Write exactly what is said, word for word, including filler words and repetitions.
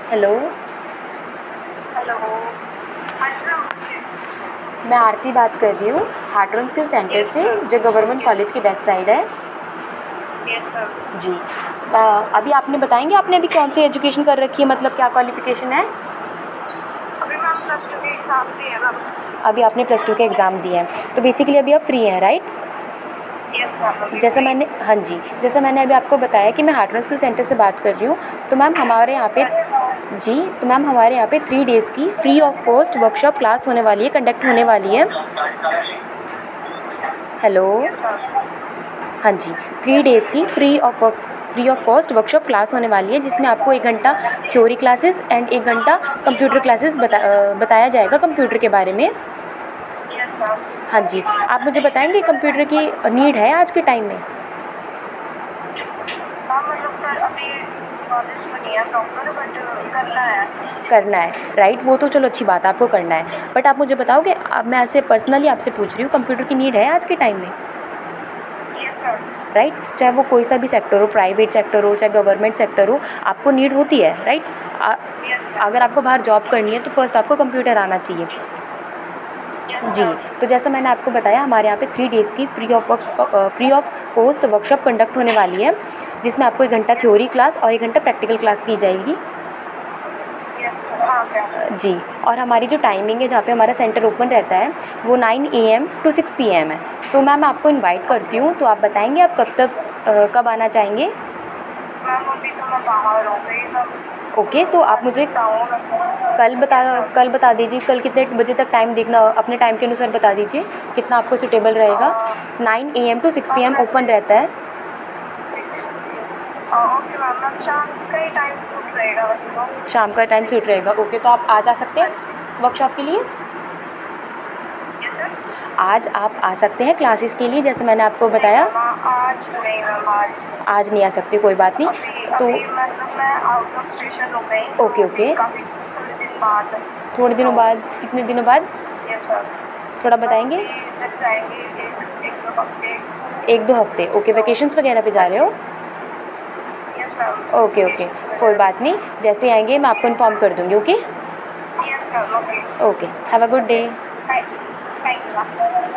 Hello. Hello. हाँ जी ma'am, बोलिए। मैं आरती बात कर रही हूँ हार्टरन स्किल सेंटर यस से, सर। जो गवर्नमेंट ओके। कॉलेज की बैक साइड है। Yes sir. जी। आ, अभी आपने बताएंगे आपने अभी कौन सी एजुकेशन कर रखी है, मतलब क्या क्वालिफिकेशन है? अभी मैम प्लस टू के एग्जाम दिए हैं मैम। अभी आपने प्लस टू के एग्ज़ाम दिए हैं, तो बेसिकली अभी आप फ्री हैं, राइट? यस मैम, अभी जैसा फ्री। मैंने हाँ जी, जैसा मैंने अभी आपको बताया कि मैं हार्टरन स्किल सेंटर से बात कर रही हूँ। तो मैम हमारे यहाँ पे जी तो मैम हमारे यहाँ पे थ्री डेज़ की free of cost workshop class होने वाली है, कंडक्ट होने वाली है। हेलो। Yes sir. हाँ जी, थ्री डेज़ की free of work free of cost workshop class होने वाली है, जिसमें आपको एक घंटा थ्योरी क्लासेस एंड एक घंटा कंप्यूटर क्लासेस बता अ, बताया जाएगा कंप्यूटर के बारे में। Yes ma'am. हाँ जी, आप मुझे बताएंगे कंप्यूटर की नीड है आज के टाइम में? मैम मतलब सर अभी नॉलेज तो नहीं है प्रॉपर, बट करना है। करना है, राइट? वो तो चलो अच्छी बात है, आपको करना है, बट आप मुझे बताओगे, अब मैं ऐसे पर्सनली आपसे पूछ रही हूँ, कंप्यूटर की नीड है आज के टाइम में? Yes sir. राइट? चाहे वो कोई सा भी सेक्टर हो, प्राइवेट सेक्टर हो चाहे गवर्नमेंट सेक्टर हो, आपको नीड होती है, राइट? Yes ma'am. अगर आपको बाहर जॉब करनी है तो फर्स्ट आपको कंप्यूटर आना चाहिए। यस जी, मैम। तो जैसा मैंने आपको बताया, हमारे यहाँ पे थ्री डेज़ की free of work free of cost workshop conduct होने वाली है, जिसमें आपको एक घंटा थ्योरी क्लास और एक घंटा प्रैक्टिकल क्लास की जाएगी। Yes sir. हाँ मैम। अ, जी, और हमारी जो टाइमिंग है जहाँ पे हमारा सेंटर ओपन रहता है, वो nine A M to six P M है। सो मैम आपको इनवाइट करती हूँ, तो आप बताएंगे आप कब तक अ, कब आना चाहेंगे? मैम अभी तो मैं बाहर हो गई मैम। ओके, तो आप मुझे कल बता यस सर। कल बता दीजिए, कल कितने बजे तक टाइम देखना, अपने टाइम के अनुसार बता दीजिए कितना आपको सूटेबल रहेगा। Nine A M to six P M open रहता है। ओके मैम, मैम शाम का ही टाइम सूट रहेगा वैसे तो। शाम का टाइम सूट रहेगा, ओके, तो आप आज आ सकते हाँ हैं जी। वर्कशॉप के लिए? Yes sir. आज आप आ सकते हैं क्लासेस के लिए, जैसे मैंने आपको नहीं बताया। मैम, आज नहीं मैम, आज आज नहीं आ सकते, कोई बात नहीं। अभी तो अभी मतलब मैं आउट ऑफ स्टेशन हो गई, तो ओके अभी ओके, काफ़ी थोड़े दिन बाद। थोड़े दिनों तो बाद, कितने दिनों बाद? Yes sir. थोड़ा मैम बताएंगे। अभी लग जाएंगे एक एक दो हफ्ते। एक दो हफ्ते, ओके, तो वैकेशंस वगैरह पे हाँ जा रहे जी। हो? Yes ma'am, okay okay, vacation कोई वगैरह। बात नहीं, जैसे आएंगे मैं आपको इन्फॉर्म कर दूँगी, okay? Yes ma'am. Okay. Okay, have a good day. Thank thank you ma'am.